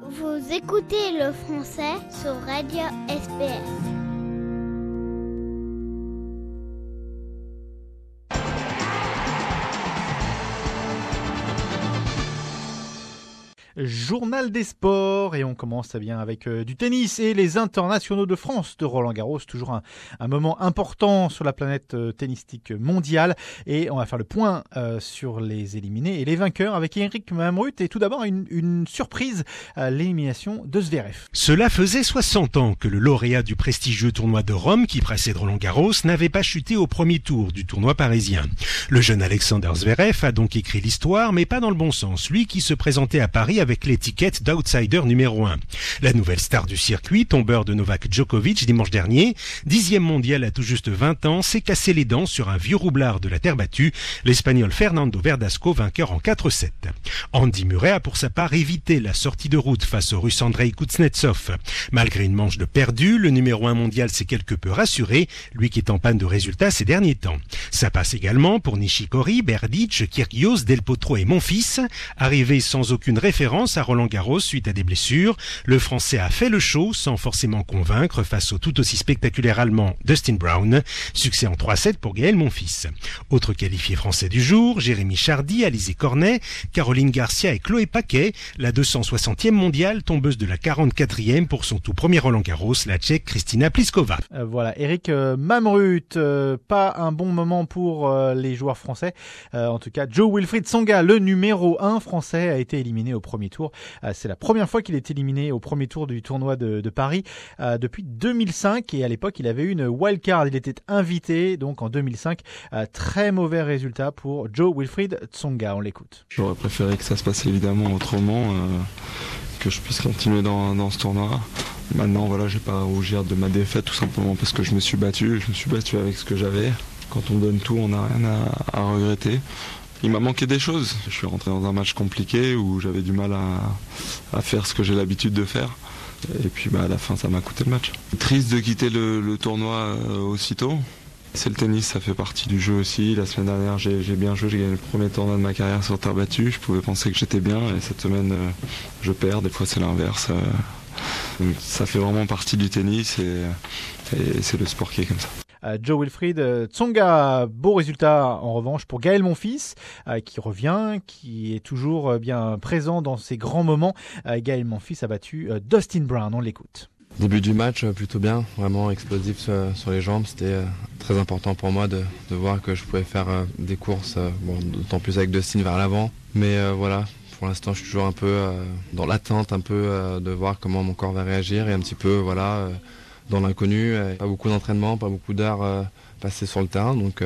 Vous écoutez le français sur Radio SPS. Journal des sports et on commence bien avec du tennis et les internationaux de France de Roland-Garros, toujours un moment important sur la planète tennistique mondiale et on va faire le point sur les éliminés et les vainqueurs avec Eric Mamrut et tout d'abord une surprise, l'élimination de Zverev. Cela faisait 60 ans que le lauréat du prestigieux tournoi de Rome qui précède Roland-Garros n'avait pas chuté au premier tour du tournoi parisien. Le jeune Alexander Zverev a donc écrit l'histoire mais pas dans le bon sens, lui qui se présentait à Paris avec l'étiquette d'outsider numéro 1. La nouvelle star du circuit, tombeur de Novak Djokovic dimanche dernier, 10e mondial à tout juste 20 ans, s'est cassé les dents sur un vieux roublard de la terre battue, l'Espagnol Fernando Verdasco, vainqueur en 4-7. Andy Murray a pour sa part évité la sortie de route face au Russe Andrei Kuznetsov. Malgré une manche de perdu, le numéro 1 mondial s'est quelque peu rassuré, lui qui est en panne de résultats ces derniers temps. Ça passe également pour Nishikori, Berdych, Kyrgios, Del Potro et Monfils, arrivés sans aucune référence à Roland-Garros suite à des blessures. Le Français a fait le show sans forcément convaincre face au tout aussi spectaculaire Allemand Dustin Brown. Succès en 3-7 pour Gaël Monfils. Autres qualifiés français du jour, Jérémy Chardy, Alizé Cornet, Caroline Garcia et Chloé Paquet, la 260e mondiale, tombeuse de la 44e pour son tout premier Roland-Garros, la Tchèque Kristina Pliskova. Voilà, Eric Mamrut, pas un bon moment pour les joueurs français. En tout cas, Jo-Wilfried Tsonga, le numéro 1 français, a été éliminé au premier tour. C'est la première fois qu'il est éliminé au premier tour du tournoi de Paris depuis 2005 et à l'époque il avait eu une wildcard, il était invité donc en 2005. Très mauvais résultat pour Jo-Wilfried Tsonga, on l'écoute. J'aurais préféré que ça se passe évidemment autrement, que je puisse continuer dans ce tournoi. Maintenant voilà, j'ai pas à rougir de ma défaite tout simplement parce que je me suis battu avec ce que j'avais. Quand on donne tout, on n'a rien à regretter. Il m'a manqué des choses. Je suis rentré dans un match compliqué où j'avais du mal à faire ce que j'ai l'habitude de faire. Et puis à la fin, ça m'a coûté le match. Triste de quitter le tournoi aussitôt. C'est le tennis, ça fait partie du jeu aussi. La semaine dernière, j'ai bien joué. J'ai gagné le premier tournoi de ma carrière sur terre battue. Je pouvais penser que j'étais bien. Et cette semaine, je perds. Des fois, c'est l'inverse. Ça fait vraiment partie du tennis et c'est le sport qui est comme ça. Jo-Wilfried Tsonga, beau résultat en revanche pour Gaël Monfils qui revient, qui est toujours bien présent dans ses grands moments. Gaël Monfils a battu Dustin Brown, on l'écoute. Début du match plutôt bien, vraiment explosif sur les jambes. C'était très important pour moi de voir que je pouvais faire des courses, d'autant plus avec Dustin vers l'avant. Mais voilà, pour l'instant je suis toujours un peu dans l'attente de voir comment mon corps va réagir et un petit peu dans l'inconnu, pas beaucoup d'entraînement, pas beaucoup d'heures passées sur le terrain, donc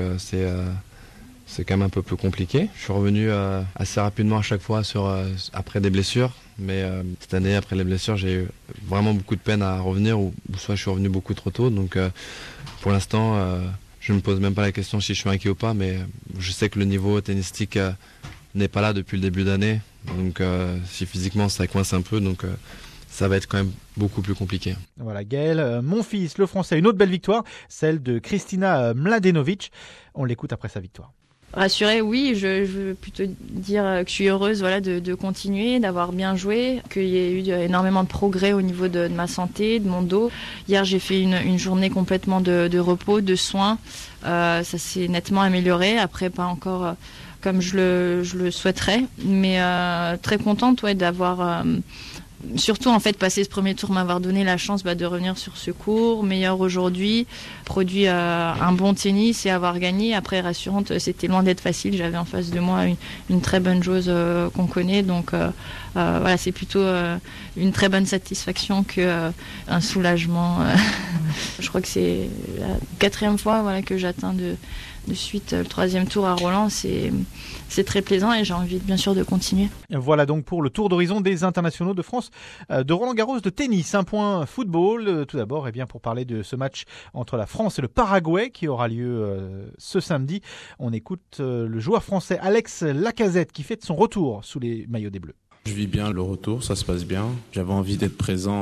c'est quand même un peu plus compliqué. Je suis revenu assez rapidement à chaque fois après des blessures, mais cette année, après les blessures, j'ai eu vraiment beaucoup de peine à revenir, ou soit je suis revenu beaucoup trop tôt, donc pour l'instant, je ne me pose même pas la question si je suis inquiet ou pas, mais je sais que le niveau tennistique n'est pas là depuis le début d'année, donc si physiquement ça coince un peu, donc ça va être quand même beaucoup plus compliqué. Voilà, Gaël Monfils, le français, une autre belle victoire, celle de Kristina Mladenovic. On l'écoute après sa victoire. Rassurée, oui, je veux plutôt dire que je suis heureuse de continuer, d'avoir bien joué, qu'il y ait eu énormément de progrès au niveau de ma santé, de mon dos. Hier, j'ai fait une journée complètement de repos, de soins. Ça s'est nettement amélioré. Après, pas encore comme je le souhaiterais, mais très contente d'avoir... Surtout passer ce premier tour, m'avoir donné la chance de revenir sur ce cours, meilleur aujourd'hui, produit un bon tennis et avoir gagné. Après, rassurante, c'était loin d'être facile, j'avais en face de moi une très bonne joueuse qu'on connaît, donc c'est plutôt une très bonne satisfaction qu'un soulagement. Je crois que c'est la 4e fois que j'atteins de suite le 3e tour à Roland, c'est très plaisant et j'ai envie bien sûr de continuer. Voilà donc pour le tour d'horizon des internationaux de France de Roland-Garros de tennis. Un point football, tout d'abord pour parler de ce match entre la France et le Paraguay qui aura lieu ce samedi. On écoute le joueur français Alex Lacazette qui fait son retour sous les maillots des Bleus. Je vis bien le retour, ça se passe bien. J'avais envie d'être présent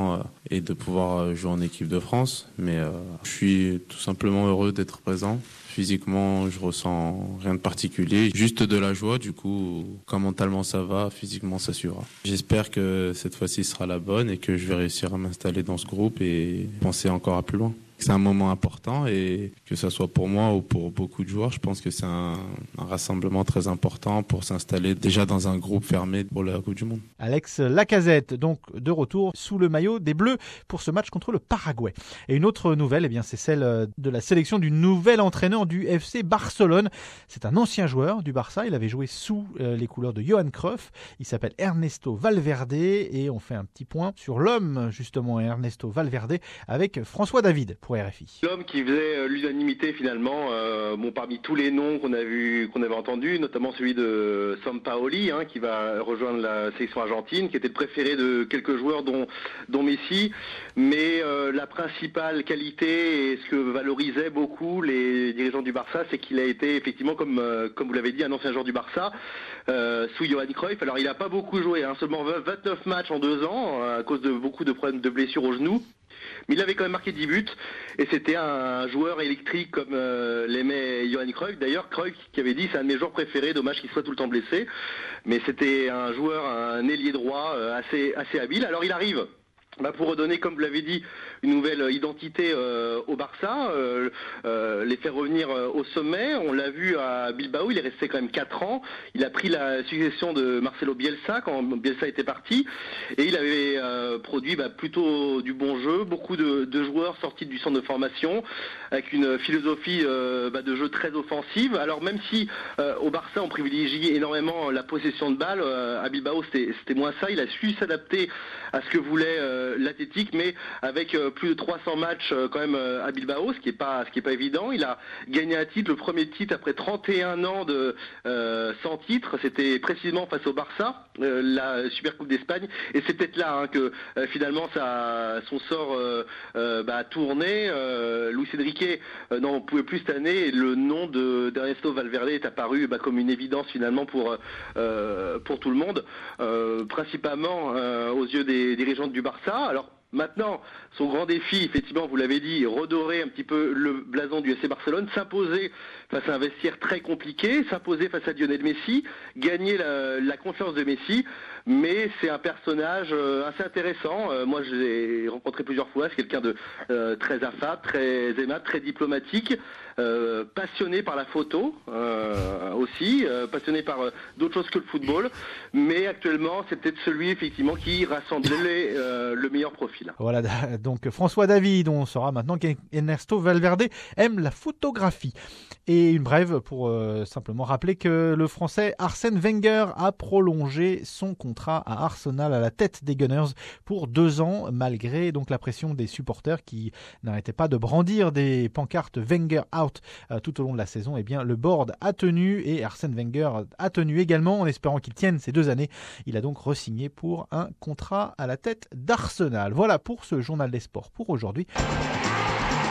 et de pouvoir jouer en équipe de France. Mais je suis tout simplement heureux d'être présent. Physiquement, je ressens rien de particulier, juste de la joie. Du coup, quand mentalement ça va, physiquement ça suivra. J'espère que cette fois-ci sera la bonne et que je vais réussir à m'installer dans ce groupe et penser encore à plus loin. C'est un moment important et que ce soit pour moi ou pour beaucoup de joueurs, je pense que c'est un rassemblement très important pour s'installer déjà dans un groupe fermé pour la Coupe du Monde. Alex Lacazette, donc de retour sous le maillot des Bleus pour ce match contre le Paraguay. Et une autre nouvelle, c'est celle de la sélection du nouvel entraîneur du FC Barcelone. C'est un ancien joueur du Barça, il avait joué sous les couleurs de Johan Cruyff. Il s'appelle Ernesto Valverde et on fait un petit point sur l'homme, justement, Ernesto Valverde, avec François David. RFI. L'homme qui faisait l'unanimité finalement, parmi tous les noms qu'on avait entendus, notamment celui de Sampaoli, qui va rejoindre la sélection argentine, qui était le préféré de quelques joueurs dont Messi, mais la principale qualité et ce que valorisaient beaucoup les dirigeants du Barça, c'est qu'il a été effectivement, comme vous l'avez dit, un ancien joueur du Barça, sous Johan Cruyff. Alors il n'a pas beaucoup joué, seulement 29 matchs en 2 ans, à cause de beaucoup de problèmes de blessures au genou. Mais il avait quand même marqué 10 buts et c'était un joueur électrique comme l'aimait Johan Cruyff. D'ailleurs, Cruyff qui avait dit c'est un de mes joueurs préférés, dommage qu'il soit tout le temps blessé. Mais c'était un joueur, un ailier droit assez habile. Alors il arrive pour redonner, comme vous l'avez dit, une nouvelle identité au Barça, les faire revenir au sommet. On l'a vu à Bilbao, il est resté quand même 4 ans. Il a pris la succession de Marcelo Bielsa quand Bielsa était parti. Et il avait produit plutôt du bon jeu, beaucoup de joueurs sortis du centre de formation, avec une philosophie de jeu très offensive. Alors même si au Barça on privilégie énormément la possession de balle, à Bilbao c'était moins ça. Il a su s'adapter à ce que voulait l'Athletic, mais avec plus de 300 matchs quand même à Bilbao, ce qui est pas évident. Il a gagné un titre, le premier titre après 31 ans sans titre. C'était précisément face au Barça, la Supercoupe d'Espagne, et c'est peut-être là que finalement son sort a tourné. Luis Enrique n'en pouvait plus cette année, et le nom d'Ernesto Valverde est apparu comme une évidence finalement pour tout le monde, principalement aux yeux des dirigeants du Barça. Alors maintenant, son grand défi, effectivement, vous l'avez dit, redorer un petit peu le blason du FC Barcelone, s'imposer face à un vestiaire très compliqué, s'imposer face à Lionel Messi, gagner la confiance de Messi. Mais c'est un personnage assez intéressant. Moi, je l'ai rencontré plusieurs fois. C'est quelqu'un de très affable, très aimable, très diplomatique, passionné par la photo aussi, passionné par d'autres choses que le football. Mais actuellement, c'est peut-être celui effectivement qui rassemblait le meilleur profil. Voilà, donc François David, on saura maintenant qu'Ernesto Valverde aime la photographie. Et une brève pour simplement rappeler que le Français Arsène Wenger a prolongé son contrat à Arsenal à la tête des Gunners pour 2 ans, malgré donc la pression des supporters qui n'arrêtaient pas de brandir des pancartes Wenger out tout au long de la saison. Eh bien, le board a tenu et Arsène Wenger a tenu également en espérant qu'il tienne ces 2 années. Il a donc re-signé pour un contrat à la tête d'Arsenal. Voilà pour ce journal des sports pour aujourd'hui.